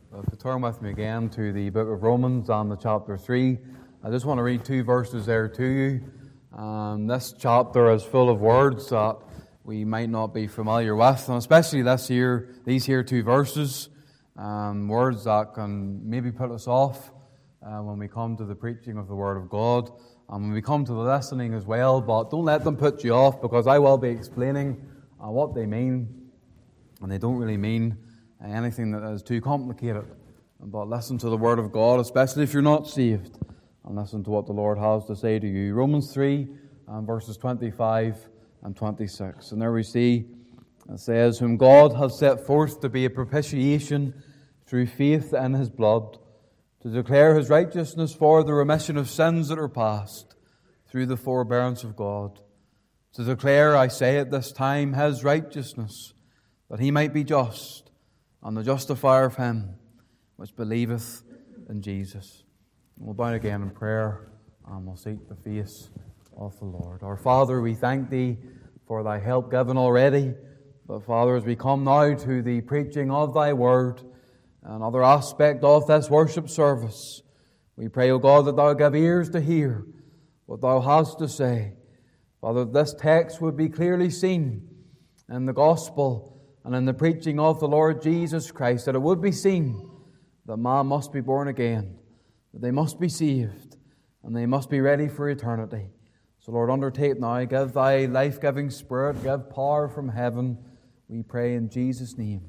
If you turn with me again to the book of Romans and the chapter 3, I just want to read two verses there to you. This chapter is full of words that we might not be familiar with, and especially these here two verses, words that can maybe put us off when we come to the preaching of the Word of God, and when we come to the listening as well, but don't let them put you off, because I will be explaining what they mean, and they don't really mean anything that is too complicated. But listen to the Word of God, especially if you're not saved, and listen to what the Lord has to say to you. Romans 3, verses 25 and 26. And there we see, it says, "Whom God has set forth to be a propitiation through faith in His blood, to declare His righteousness for the remission of sins that are past, through the forbearance of God. To declare, I say at this time, His righteousness, that He might be just, and the justifier of him which believeth in Jesus." We'll bow again in prayer, and we'll seek the face of the Lord. Our Father, we thank Thee for Thy help given already. But Father, as we come now to the preaching of Thy Word, another aspect of this worship service, we pray, O God, that Thou give ears to hear what Thou hast to say. Father, that this text would be clearly seen in the gospel and in the preaching of the Lord Jesus Christ, that it would be seen that man must be born again, that they must be saved, and they must be ready for eternity. So Lord, undertake now, give Thy life-giving Spirit, give power from heaven, we pray in Jesus' name.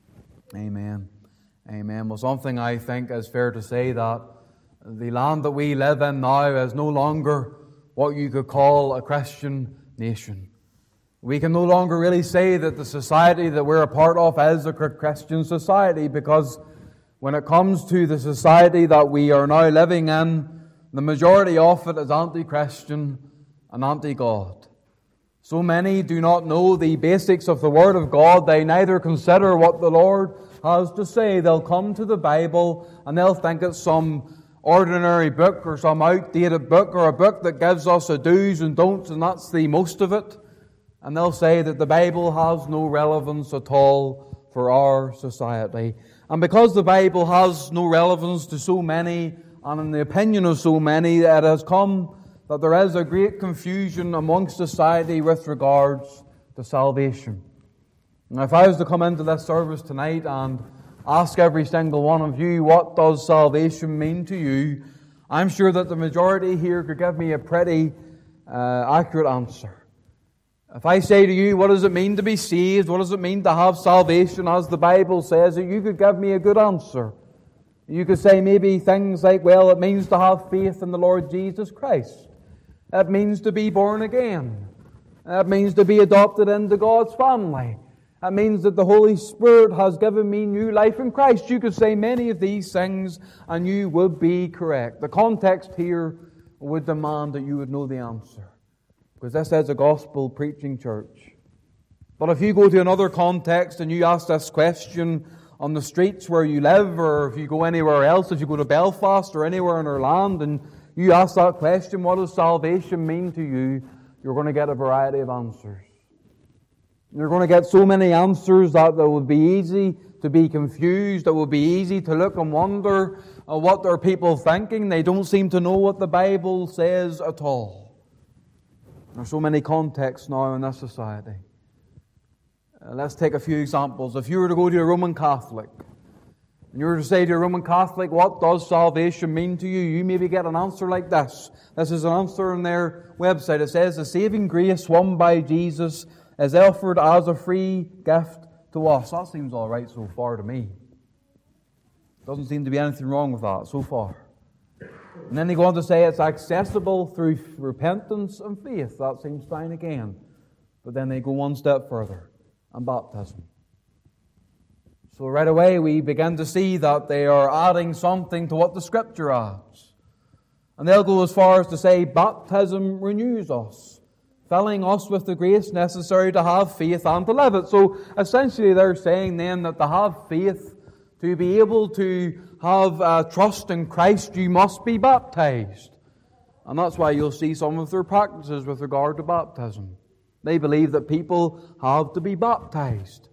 Amen. Amen. Well, something I think is fair to say, that the land that we live in now is no longer what you could call a Christian nation. We can no longer really say that the society that we're a part of is a Christian society, because when it comes to the society that we are now living in, the majority of it is anti-Christian and anti-God. So many do not know the basics of the Word of God. They neither consider what the Lord has to say. They'll come to the Bible and they'll think it's some ordinary book or some outdated book, or a book that gives us a do's and don'ts, and that's the most of it. And they'll say that the Bible has no relevance at all for our society. And because the Bible has no relevance to so many, and in the opinion of so many, it has come that there is a great confusion amongst society with regards to salvation. And if I was to come into this service tonight and ask every single one of you, what does salvation mean to you, I'm sure that the majority here could give me a pretty accurate answer. If I say to you, what does it mean to be saved? What does it mean to have salvation as the Bible says it? You could give me a good answer. You could say maybe things like, well, it means to have faith in the Lord Jesus Christ. It means to be born again. It means to be adopted into God's family. It means that the Holy Spirit has given me new life in Christ. You could say many of these things and you would be correct. The context here would demand that you would know the answer, because this is a gospel preaching church. But if you go to another context and you ask this question on the streets where you live, or if you go anywhere else, if you go to Belfast or anywhere in our land, and you ask that question, what does salvation mean to you, you're going to get a variety of answers. You're going to get so many answers that it would be easy to be confused. It would be easy to look and wonder what are people thinking. They don't seem to know what the Bible says at all. There are so many contexts now in this society. Let's take a few examples. If you were to go to a Roman Catholic, and you were to say to a Roman Catholic, what does salvation mean to you? You maybe get an answer like this. This is an answer on their website. It says, the saving grace won by Jesus is offered as a free gift to us. That seems all right so far to me. Doesn't seem to be anything wrong with that so far. And then they go on to say it's accessible through repentance and faith. That seems fine again. But then they go one step further, and baptism. So right away we begin to see that they are adding something to what the Scripture adds. And they'll go as far as to say baptism renews us, filling us with the grace necessary to have faith and to live it. So essentially they're saying then that to have faith, to be able to have trust in Christ, you must be baptized. And that's why you'll see some of their practices with regard to baptism. They believe that people have to be baptized.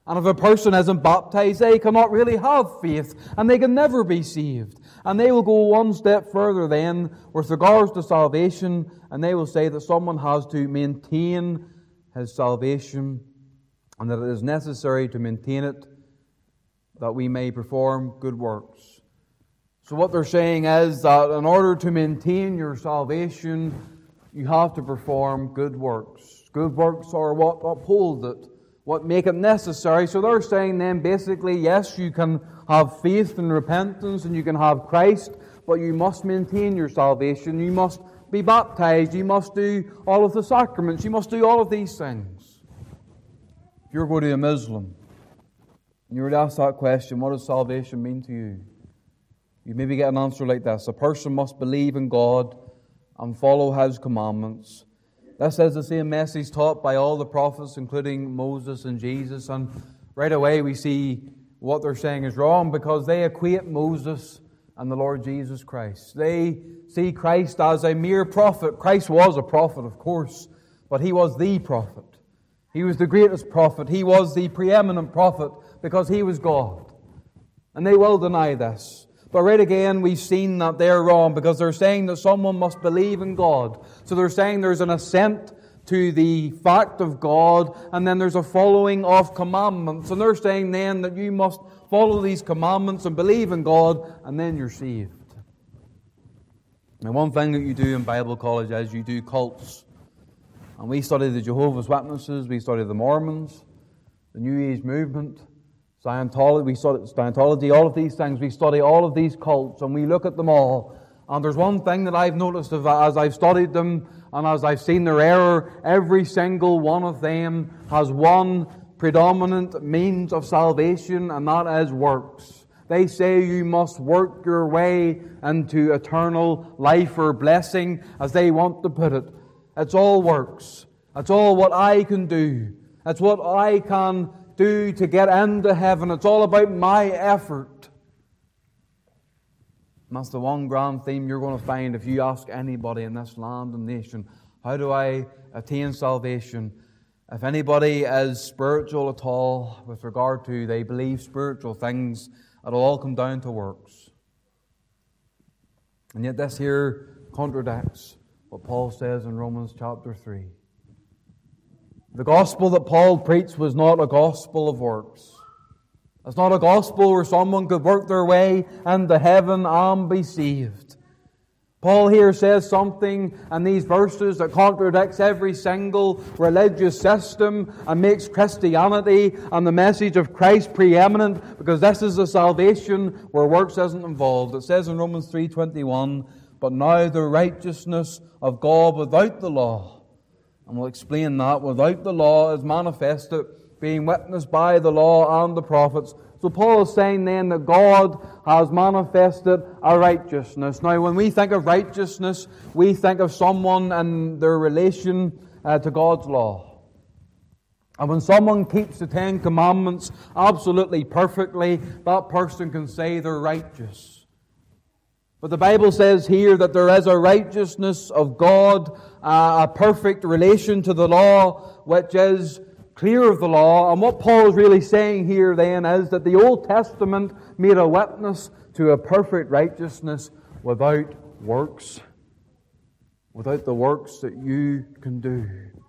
And if a person isn't baptized, they cannot really have faith, and they can never be saved. And they will go one step further then with regards to salvation, and they will say that someone has to maintain his salvation, and that it is necessary to maintain it that we may perform good works. So what they're saying is that in order to maintain your salvation, you have to perform good works. Good works are what uphold it, what make it necessary. So they're saying then basically, yes, you can have faith and repentance and you can have Christ, but you must maintain your salvation. You must be baptized. You must do all of the sacraments. You must do all of these things. If you're going to a Muslim and you were to ask that question, what does salvation mean to you? You maybe get an answer like this: a person must believe in God and follow His commandments. This is the same message taught by all the prophets, including Moses and Jesus. And right away we see what they're saying is wrong, because they equate Moses and the Lord Jesus Christ. They see Christ as a mere prophet. Christ was a prophet, of course, but He was the prophet. He was the greatest prophet. He was the preeminent prophet because He was God. And they will deny this. But right again, we've seen that they're wrong, because they're saying that someone must believe in God. So they're saying there's an assent to the fact of God, and then there's a following of commandments. And they're saying then that you must follow these commandments and believe in God, and then you're saved. Now, one thing that you do in Bible college is you do cults. And we study the Jehovah's Witnesses, we study the Mormons, the New Age movement, Scientology, we study Scientology, all of these things. We study all of these cults and we look at them all. And there's one thing that I've noticed as I've studied them and as I've seen their error, every single one of them has one predominant means of salvation, and that is works. They say you must work your way into eternal life or blessing, as they want to put it. It's all works. It's all what I can do. It's what I can do to get into heaven. It's all about my effort. And that's the one grand theme you're going to find if you ask anybody in this land and nation, how do I attain salvation? If anybody is spiritual at all with regard to they believe spiritual things, it'll all come down to works. And yet this here contradicts what Paul says in Romans chapter 3. The gospel that Paul preached was not a gospel of works. It's not a gospel where someone could work their way into heaven and be saved. Paul here says something in these verses that contradicts every single religious system and makes Christianity and the message of Christ preeminent, because this is a salvation where works isn't involved. It says in Romans 3:21, "But now the righteousness of God without the law," and we'll explain that, without the law is manifested, being witnessed by the law and the prophets. So Paul is saying then that God has manifested a righteousness. Now, when we think of righteousness, we think of someone and their relation to God's law. And when someone keeps the 10 Commandments absolutely perfectly, that person can say they're righteous. But the Bible says here that there is a righteousness of God, a perfect relation to the law, which is clear of the law. And what Paul is really saying here then is that the Old Testament made a witness to a perfect righteousness without works, without the works that you can do.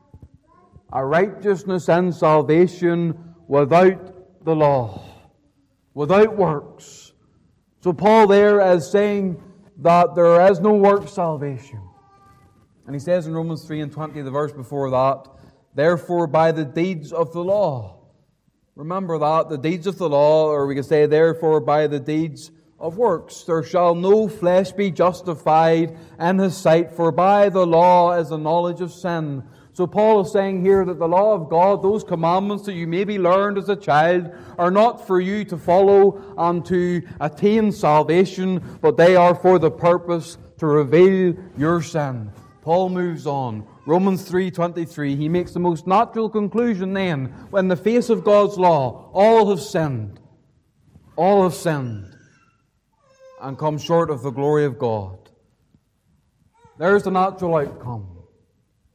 A righteousness and salvation without the law, without works. So Paul there is saying that there is no work salvation. And he says in Romans 3:20, the verse before that, "Therefore by the deeds of the law." Remember that, the deeds of the law, or we could say, therefore by the deeds of works, "there shall no flesh be justified in his sight, for by the law is the knowledge of sin." So Paul is saying here that the law of God, those commandments that you maybe learned as a child, are not for you to follow and to attain salvation, but they are for the purpose to reveal your sin. Paul moves on. Romans 3:23, he makes the most natural conclusion then. In the face of God's law, all have sinned. All have sinned and come short of the glory of God. There's the natural outcome.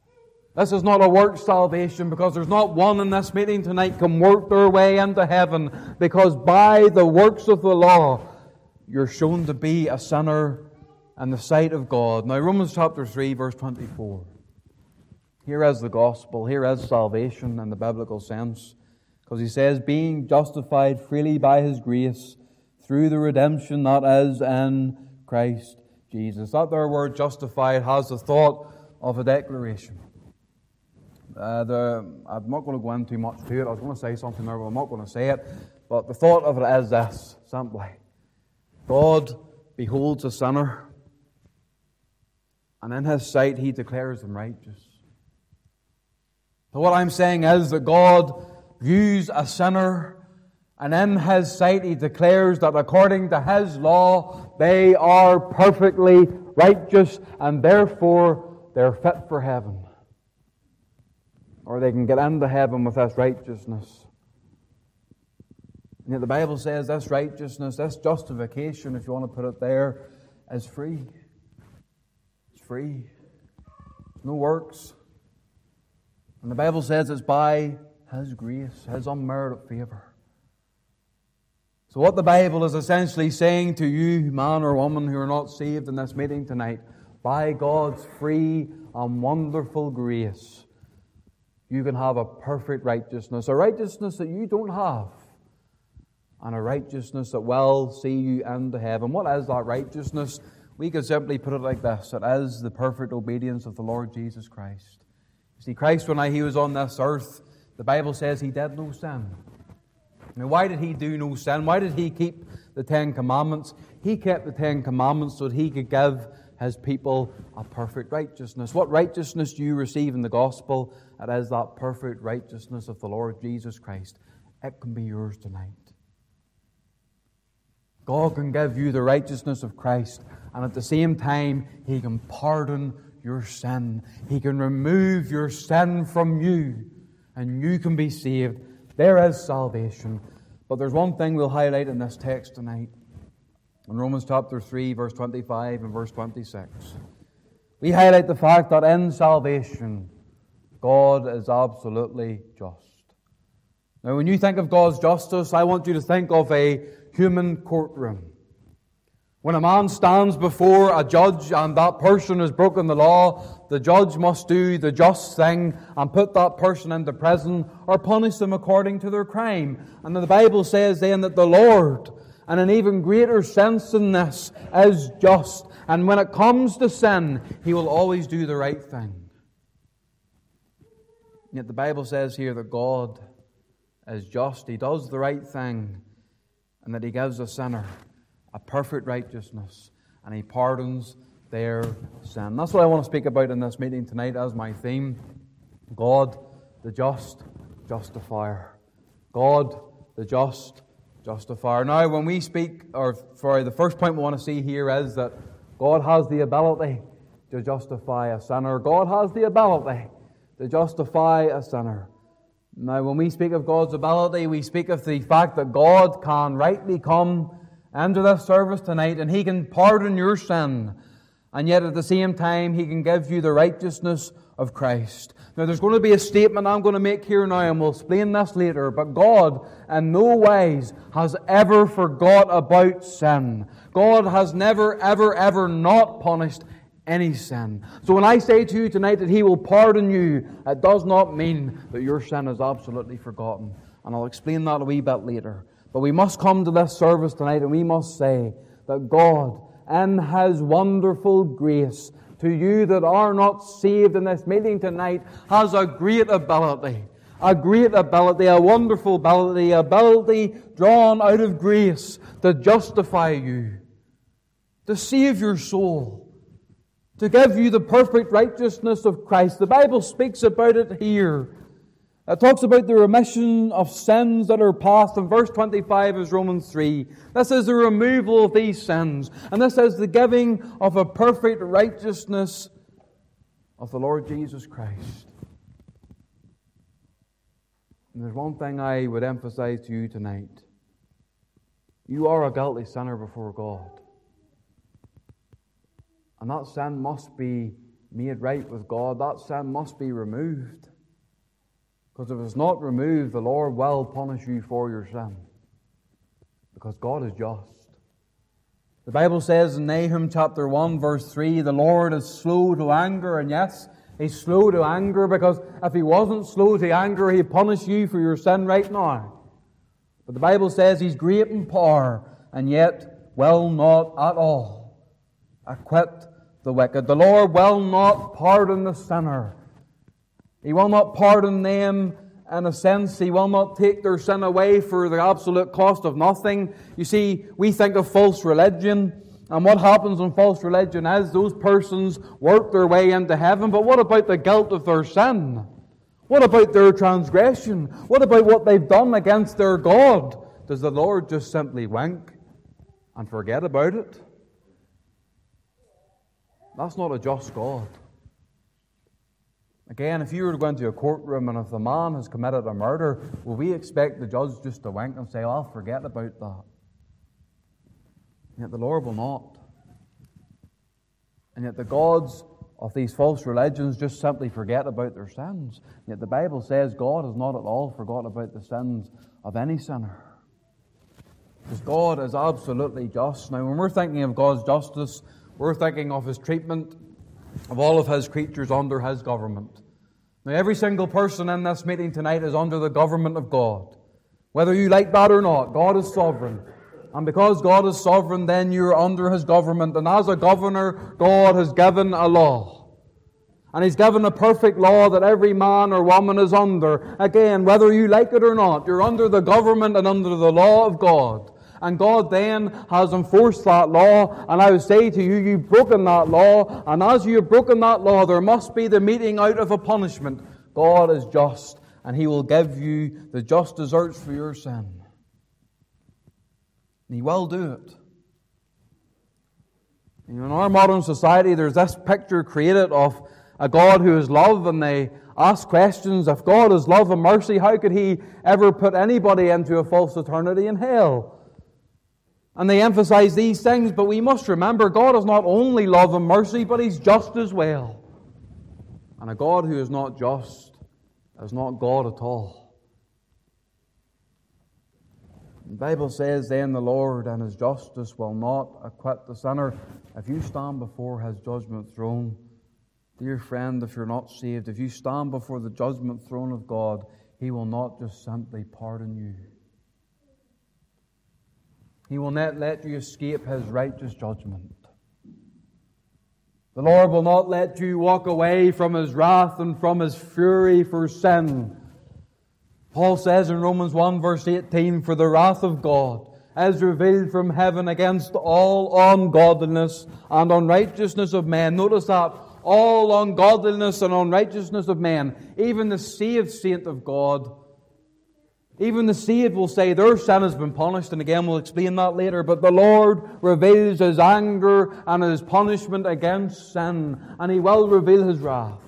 This is not a work salvation, because there's not one in this meeting tonight can work their way into heaven, because by the works of the law you're shown to be a sinner in the sight of God. Now, Romans chapter 3, verse 24. Here is the gospel, here is salvation in the biblical sense. Because he says, being justified freely by His grace through the redemption that is in Christ Jesus. That there word justified has the thought of a declaration. I'm not going to go into much to it. I was going to say something there, but I'm not going to say it. But the thought of it is this, simply. God beholds a sinner, and in His sight He declares them righteous. So what I'm saying is that God views a sinner, and in His sight He declares that according to His law they are perfectly righteous, and therefore they're fit for heaven. Or they can get into heaven with this righteousness. And yet the Bible says this righteousness, this justification, if you want to put it there, is free. It's free. There's no works. And the Bible says it's by His grace, His unmerited favor. So what the Bible is essentially saying to you, man or woman who are not saved in this meeting tonight, by God's free and wonderful grace, you can have a perfect righteousness, a righteousness that you don't have, and a righteousness that will see you into heaven. What is that righteousness? We could simply put it like this. It is the perfect obedience of the Lord Jesus Christ. You see, Christ, when He was on this earth, the Bible says He did no sin. Now, why did He do no sin? Why did He keep the Ten Commandments? He kept the Ten Commandments so that He could give His people a perfect righteousness. What righteousness do you receive in the gospel? It is that perfect righteousness of the Lord Jesus Christ. It can be yours tonight. God can give you the righteousness of Christ, and at the same time He can pardon your sin. He can remove your sin from you, and you can be saved. There is salvation. But there's one thing we'll highlight in this text tonight. In Romans chapter 3, verse 25 and verse 26. We highlight the fact that in salvation, God is absolutely just. Now, when you think of God's justice, I want you to think of a human courtroom. When a man stands before a judge and that person has broken the law, the judge must do the just thing and put that person into prison or punish them according to their crime. And the Bible says then that the Lord, in an even greater sense than this, is just. And when it comes to sin, He will always do the right thing. Yet the Bible says here that God is just. He does the right thing, and that He gives a sinner a perfect righteousness, and He pardons their sin. That's what I want to speak about in this meeting tonight as my theme. God, the just justifier. God, the just justifier. Now, when we speak, the first point we want to see here is that God has the ability to justify a sinner. God has the ability to justify a sinner. Now, when we speak of God's ability, we speak of the fact that God can rightly come into this service tonight, and He can pardon your sin, and yet at the same time He can give you the righteousness of Christ. Now, there's going to be a statement I'm going to make here now, and we'll explain this later, but God in no wise has ever forgot about sin. God has never, ever, ever not punished any sin. So when I say to you tonight that He will pardon you, it does not mean that your sin is absolutely forgotten. And I'll explain that a wee bit later. But we must come to this service tonight and we must say that God, in His wonderful grace, to you that are not saved in this meeting tonight, has a great ability, a wonderful ability drawn out of grace to justify you, to save your soul, to give you the perfect righteousness of Christ. The Bible speaks about it here. It talks about the remission of sins that are past. In verse 25 is Romans 3. This is the removal of these sins. And this is the giving of a perfect righteousness of the Lord Jesus Christ. And there's one thing I would emphasize to you tonight. You are a guilty sinner before God. And that sin must be made right with God, that sin must be removed. Because if it's not removed, the Lord will punish you for your sin. Because God is just. The Bible says in Nahum chapter 1 verse 3, the Lord is slow to anger, and yes, He's slow to anger, because if He wasn't slow to anger, He'd punish you for your sin right now. But the Bible says He's great in power, and yet will not at all acquit the wicked. The Lord will not pardon the sinner. He will not pardon them in a sense. He will not take their sin away for the absolute cost of nothing. You see, we think of false religion, and what happens in false religion is those persons work their way into heaven, but what about the guilt of their sin? What about their transgression? What about what they've done against their God? Does the Lord just simply wink and forget about it? That's not a just God. Again, if you were to go into a courtroom and if the man has committed a murder, will we expect the judge just to wink and say, "Oh, I'll forget about that"? Yet the Lord will not. And yet the gods of these false religions just simply forget about their sins. Yet the Bible says God has not at all forgotten about the sins of any sinner. Because God is absolutely just. Now, when we're thinking of God's justice, we're thinking of His treatment of all of His creatures under His government. Now, every single person in this meeting tonight is under the government of God. Whether you like that or not, God is sovereign. And because God is sovereign, then you're under His government. And as a governor, God has given a law. And He's given a perfect law that every man or woman is under. Again, whether you like it or not, you're under the government and under the law of God. And God then has enforced that law. And I would say to you, you've broken that law. And as you've broken that law, there must be the meting out of a punishment. God is just, and He will give you the just deserts for your sin. And He will do it. In our modern society, there's this picture created of a God who is love, and they ask questions. If God is love and mercy, how could He ever put anybody into a false eternity in hell? And they emphasize these things, but we must remember God is not only love and mercy, but He's just as well. And a God who is not just is not God at all. The Bible says, then the Lord and His justice will not acquit the sinner. If you stand before His judgment throne, dear friend, if you're not saved, if you stand before the judgment throne of God, He will not just simply pardon you. He will not let you escape His righteous judgment. The Lord will not let you walk away from His wrath and from His fury for sin. Paul says in Romans 1 verse 18, "For the wrath of God is revealed from heaven against all ungodliness and unrighteousness of men." Notice that. All ungodliness and unrighteousness of men. Even the saved saint of God, even the saved will say their sin has been punished, and again we'll explain that later. But the Lord reveals His anger and His punishment against sin, and He will reveal His wrath.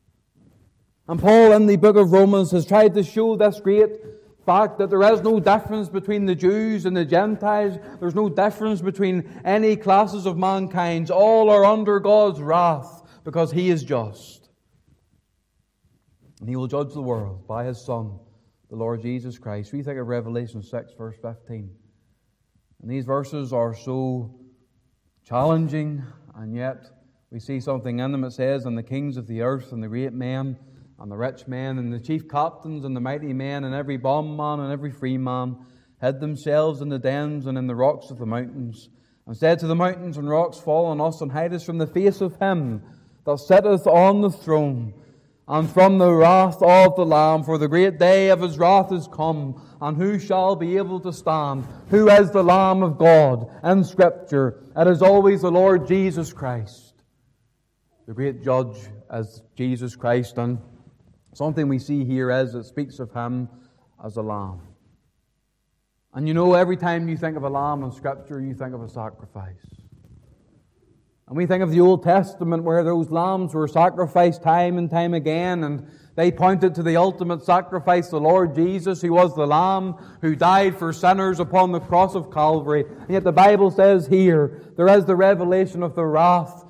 And Paul in the book of Romans has tried to show this great fact that there is no difference between the Jews and the Gentiles. There's no difference between any classes of mankind. All are under God's wrath because He is just. And He will judge the world by His Son, the Lord Jesus Christ. We think of Revelation 6 verse 15. And these verses are so challenging, and yet we see something in them. It says, "And the kings of the earth and the great men and the rich men and the chief captains and the mighty men and every bondman and every free man hid themselves in the dens and in the rocks of the mountains, and said to the mountains and rocks, Fall on us and hide us from the face of Him that sitteth on the throne, and from the wrath of the Lamb, for the great day of His wrath is come, and who shall be able to stand? Who is the Lamb of God in Scripture? It is always the Lord Jesus Christ. The great judge is Jesus Christ, and something we see here is it speaks of Him as a lamb. And you know, every time you think of a lamb in Scripture, you think of a sacrifice. And we think of the Old Testament where those lambs were sacrificed time and time again, and they pointed to the ultimate sacrifice, the Lord Jesus, who was the Lamb who died for sinners upon the cross of Calvary. And yet the Bible says here, there is the revelation of the wrath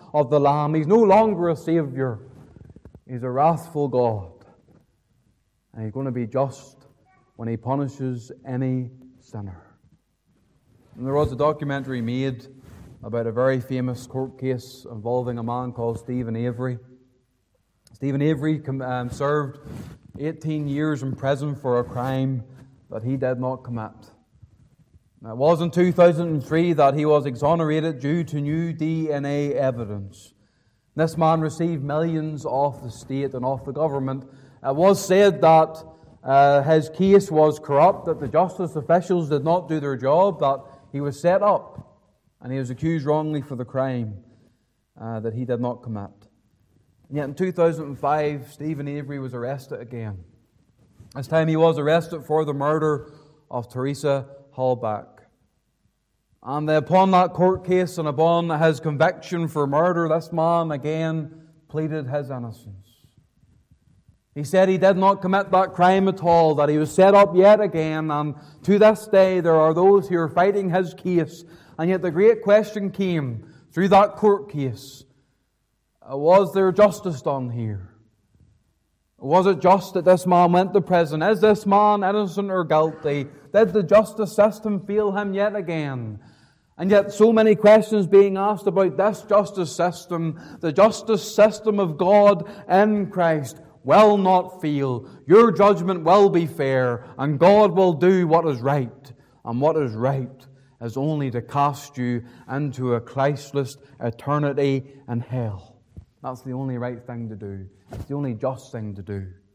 of the Lamb. He's no longer a Saviour. He's a wrathful God. And He's going to be just when He punishes any sinner. And there was a documentary made about a very famous court case involving a man called Stephen Avery. Stephen Avery served 18 years in prison for a crime that he did not commit. It was in 2003 that he was exonerated due to new DNA evidence. This man received millions off the state and off the government. It was said that his case was corrupt, that the justice officials did not do their job, that he was set up, and he was accused wrongly for the crime that he did not commit. And yet in 2005, Stephen Avery was arrested again. This time he was arrested for the murder of Teresa Halbach. And upon that court case and upon his conviction for murder, this man again pleaded his innocence. He said he did not commit that crime at all, that he was set up yet again, and to this day there are those who are fighting his case. And yet the great question came through that court case. Was there justice done here? Was it just that this man went to prison? Is this man innocent or guilty? Did the justice system fail him yet again? And yet so many questions being asked about this justice system. The justice system of God in Christ will not fail. Your judgment will be fair, and God will do what is right. And what is right is only to cast you into a Christless eternity in hell. That's the only right thing to do. It's the only just thing to do.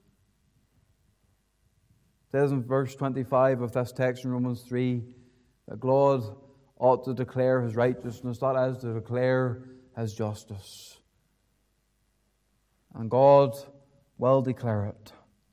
It says in verse 25 of this text in Romans 3 that God ought to declare His righteousness, that is, to declare His justice. And God will declare it.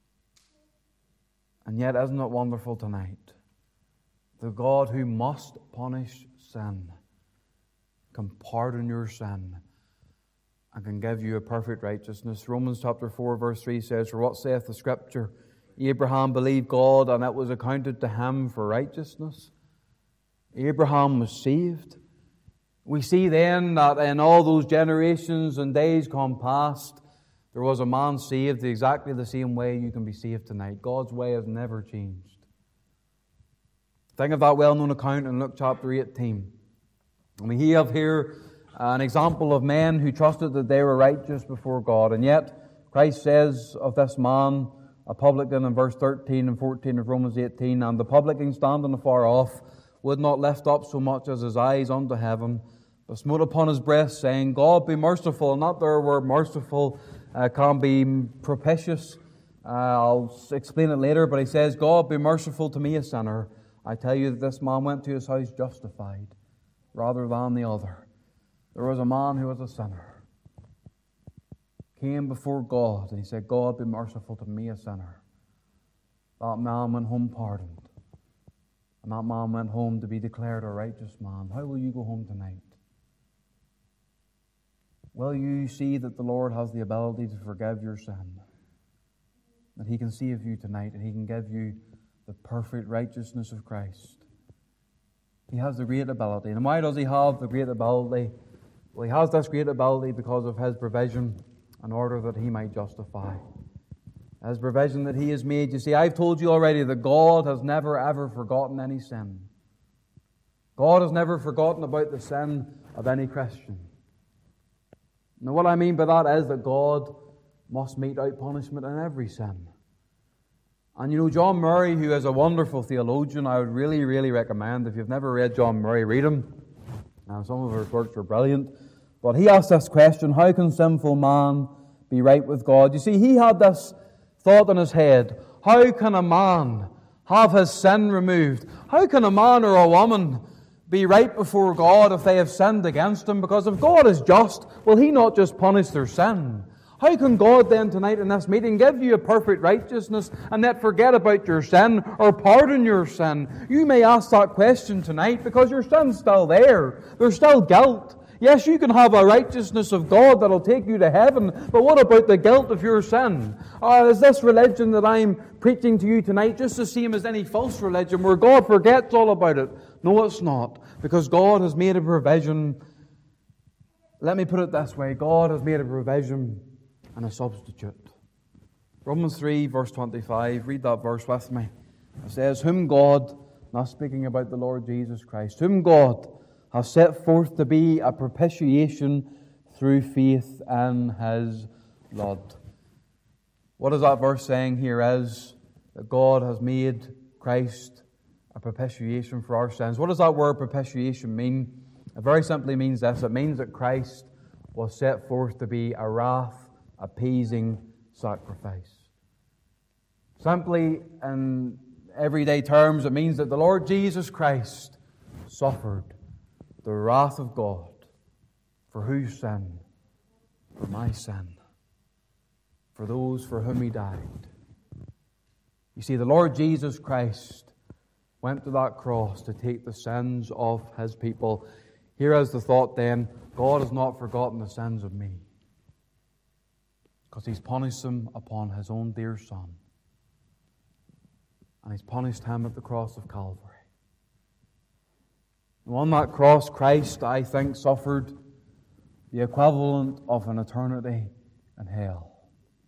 And yet, isn't it wonderful tonight? The God who must punish sin can pardon your sin and can give you a perfect righteousness. Romans chapter 4 verse 3 says, "For what saith the Scripture? Abraham believed God, and it was accounted to him for righteousness." Abraham was saved. We see then that in all those generations and days gone past, there was a man saved exactly the same way you can be saved tonight. God's way has never changed. Think of that well-known account in Luke chapter 18. And we have here an example of men who trusted that they were righteous before God. And yet, Christ says of this man, a publican, in verse 13 and 14 of Romans 18, "And the publican standing afar off would not lift up so much as his eyes unto heaven, but smote upon his breast, saying, God be merciful." And that there word merciful can be propitious. I'll explain it later, but he says, "God be merciful to me, a sinner." I tell you that this man went to his house justified rather than the other. There was a man who was a sinner, came before God, and he said, "God be merciful to me, a sinner." That man went home pardoned. And that man went home to be declared a righteous man. How will you go home tonight? Will you see that the Lord has the ability to forgive your sin? That He can save you tonight, and He can give you the perfect righteousness of Christ. He has the great ability. And why does He have the great ability? Well, He has this great ability because of His provision in order that He might justify. His provision that He has made. You see, I've told you already that God has never ever forgotten any sin. God has never forgotten about the sin of any Christian. Now, what I mean by that is that God must mete out punishment in every sin. And you know, John Murray, who is a wonderful theologian, I would really, really recommend, if you've never read John Murray, read him. Some of his works are brilliant. But he asked this question, how can sinful man be right with God? You see, he had this thought in his head, how can a man have his sin removed? How can a man or a woman be right before God if they have sinned against Him? Because if God is just, will He not just punish their sin? How can God then tonight in this meeting give you a perfect righteousness and yet forget about your sin or pardon your sin? You may ask that question tonight because your sin's still there. There's still guilt. Yes, you can have a righteousness of God that'll take you to heaven, but what about the guilt of your sin? Is this religion that I'm preaching to you tonight just the same as any false religion where God forgets all about it? No, it's not, because God has made a provision Let me put it this way. God has made a provision and a substitute. Romans 3, verse 25. Read that verse with me. It says, whom God, not speaking about the Lord Jesus Christ, whom God has set forth to be a propitiation through faith in His blood. What is that verse saying here is that God has made Christ a propitiation for our sins. What does that word propitiation mean? It very simply means this. It means that Christ was set forth to be a wrath-appeasing sacrifice. Simply, in everyday terms, it means that the Lord Jesus Christ suffered the wrath of God. For whose sin? For my sin. For those for whom He died. You see, the Lord Jesus Christ went to that cross to take the sins of His people. Here is the thought then, God has not forgotten the sins of me, because He's punished them upon His own dear Son. And He's punished Him at the cross of Calvary. And on that cross, Christ, I think, suffered the equivalent of an eternity in hell.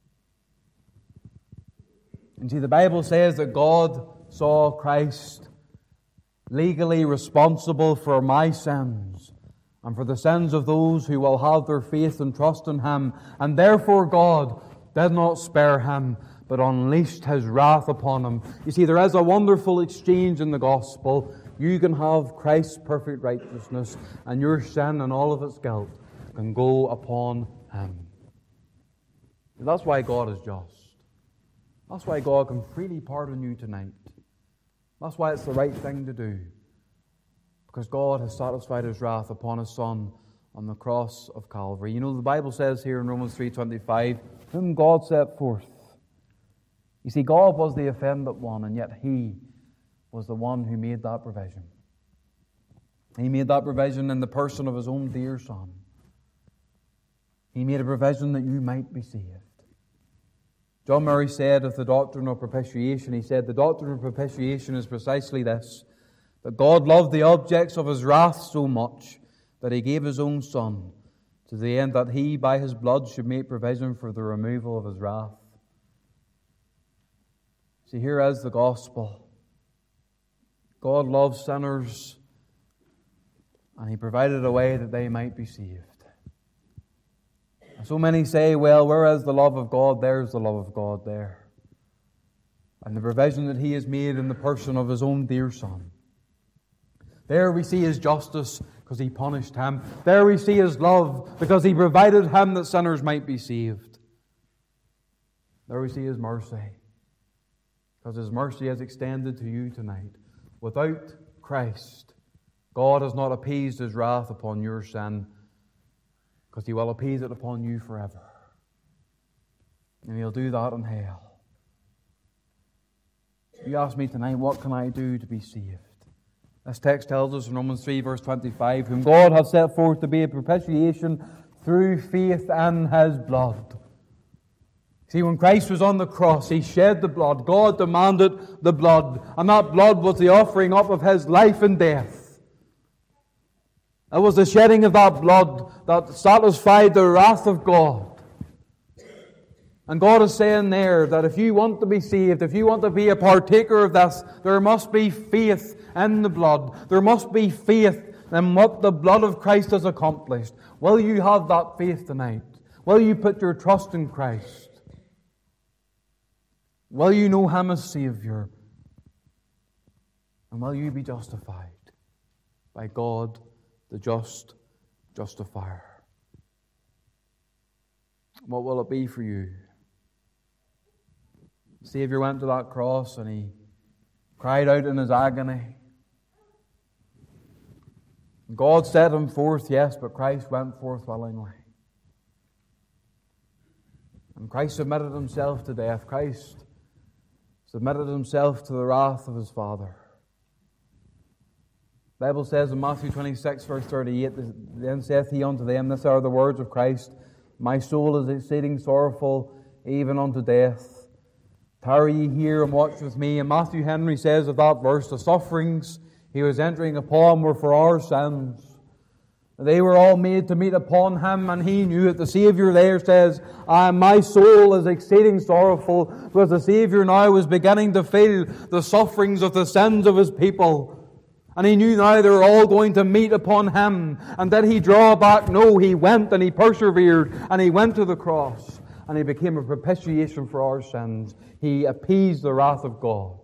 And see, the Bible says that God saw Christ legally responsible for my sins and for the sins of those who will have their faith and trust in Him. And therefore God did not spare Him, but unleashed His wrath upon Him. You see, there is a wonderful exchange in the gospel. You can have Christ's perfect righteousness, and your sin and all of its guilt can go upon Him. And that's why God is just. That's why God can freely pardon you tonight. That's why it's the right thing to do. Because God has satisfied His wrath upon His Son on the cross of Calvary. You know, the Bible says here in Romans 3:25, whom God set forth. You see, God was the offended one, and yet He was the one who made that provision. He made that provision in the person of His own dear Son. He made a provision that you might be saved. John Murray said of the doctrine of propitiation, he said, the doctrine of propitiation is precisely this, that God loved the objects of His wrath so much that He gave His own Son, to the end that He, by His blood, should make provision for the removal of His wrath. See, here is the gospel. God loves sinners, and He provided a way that they might be saved. So many say, well, where is the love of God? There's the love of God there. And the provision that He has made in the person of His own dear Son. There we see His justice, because He punished Him. There we see His love, because He provided Him that sinners might be saved. There we see His mercy, because His mercy is extended to you tonight. Without Christ, God has not appeased His wrath upon your sin, because He will appease it upon you forever. And He'll do that in hell. You ask me tonight, what can I do to be saved? This text tells us in Romans 3, verse 25, whom God hath set forth to be a propitiation through faith in His blood. See, when Christ was on the cross, He shed the blood. God demanded the blood. And that blood was the offering up of His life and death. It was the shedding of that blood that satisfied the wrath of God. And God is saying there that if you want to be saved, if you want to be a partaker of this, there must be faith in the blood. There must be faith in what the blood of Christ has accomplished. Will you have that faith tonight? Will you put your trust in Christ? Will you know Him as Savior? And will you be justified by God, the just justifier? What will it be for you? The Savior went to that cross and He cried out in His agony. God set Him forth, yes, but Christ went forth willingly. And Christ submitted Himself to death. Christ submitted Himself to the wrath of His Father. The Bible says in Matthew 26, verse 38, then saith He unto them, these are the words of Christ, my soul is exceeding sorrowful, even unto death. Tarry ye here and watch with me. And Matthew Henry says of that verse, the sufferings He was entering upon were for our sins. They were all made to meet upon Him, and He knew it. The Saviour there says, my soul is exceeding sorrowful, because the Saviour now was beginning to feel the sufferings of the sins of His people. And He knew now they were all going to meet upon Him. And did He draw back? No, He went and He persevered, and He went to the cross, and He became a propitiation for our sins. He appeased the wrath of God.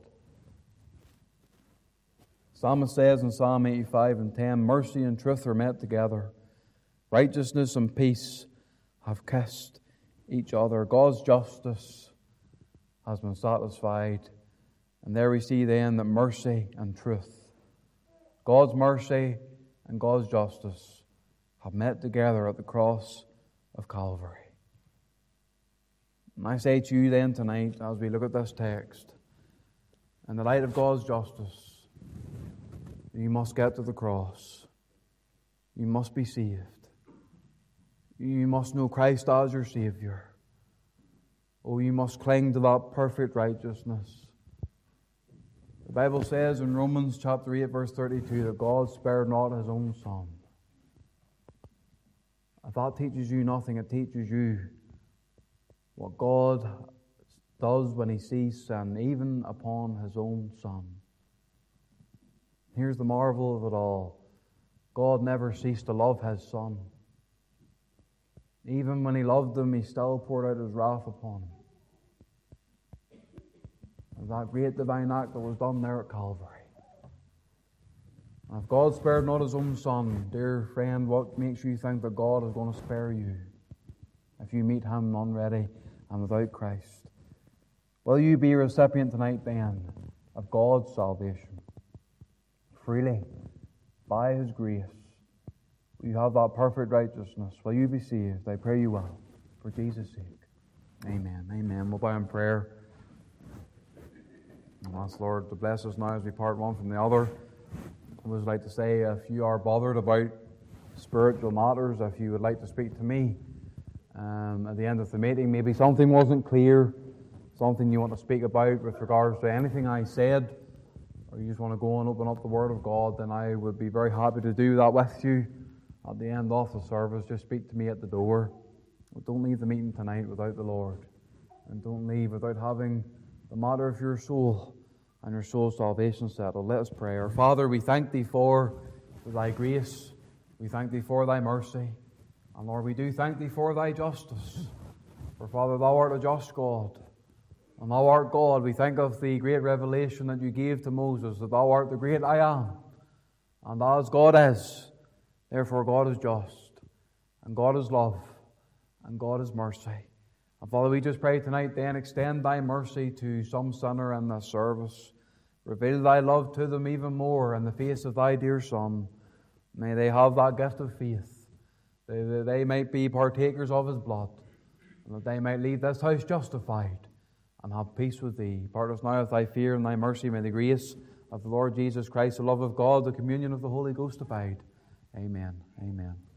Psalmist says in Psalm 85:10, mercy and truth are met together. Righteousness and peace have kissed each other. God's justice has been satisfied. And there we see then that mercy and truth, God's mercy and God's justice, have met together at the cross of Calvary. And I say to you then tonight, as we look at this text, in the light of God's justice, you must get to the cross. You must be saved. You must know Christ as your Saviour. Oh, you must cling to that perfect righteousness. The Bible says in Romans chapter 8, verse 32, that God spared not His own Son. If that teaches you nothing, it teaches you what God does when He sees sin, even upon His own Son. Here's the marvel of it all. God never ceased to love His Son. Even when He loved Him, He still poured out His wrath upon Him. And that great divine act that was done there at Calvary. And if God spared not His own Son, dear friend, what makes you think that God is going to spare you if you meet Him unready and without Christ? Will you be a recipient tonight then of God's salvation? Freely, by His grace, you have that perfect righteousness. Will you be saved? I pray you will, for Jesus' sake. Amen. Amen. We'll bow in prayer. And ask the Lord to bless us now as we part one from the other. I would like to say, if you are bothered about spiritual matters, if you would like to speak to me at the end of the meeting, maybe something wasn't clear, something you want to speak about with regards to anything I said, or you just want to go and open up the Word of God, then I would be very happy to do that with you at the end of the service. Just speak to me at the door. But don't leave the meeting tonight without the Lord. And don't leave without having the matter of your soul and your soul's salvation settled. Let us pray. Our Father, we thank Thee for Thy grace. We thank Thee for Thy mercy. And Lord, we do thank Thee for Thy justice. For Father, Thou art a just God. And Thou art God. We think of the great revelation that You gave to Moses, that Thou art the great I am. And as God is, therefore God is just, and God is love, and God is mercy. And Father, we just pray tonight then, extend Thy mercy to some sinner in this service. Reveal Thy love to them even more in the face of Thy dear Son. May they have that gift of faith. They might be partakers of His blood, and that they might leave this house justified and have peace with Thee. Part us now with Thy fear and Thy mercy. May the grace of the Lord Jesus Christ, the love of God, the communion of the Holy Ghost abide. Amen. Amen.